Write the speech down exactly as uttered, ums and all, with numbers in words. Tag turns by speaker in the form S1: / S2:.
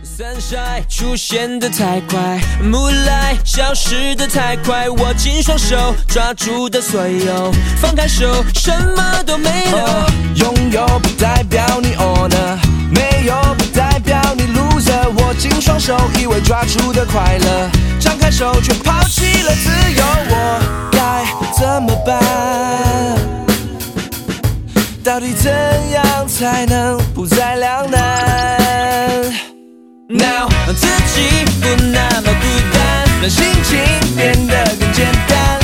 S1: Sunshine 出现的太快 Moonlight 消失的太快，握紧双手抓住的所有，放开手什么都没有。
S2: uh, 拥有不代表你 honor， 没有不代表你 loser， 握紧双手以为抓住的快乐，张开手却抛弃了自由，我该怎么办？到底怎样才能不再两难
S1: Now 让自己不那么孤单，
S2: 让心情变得更简单，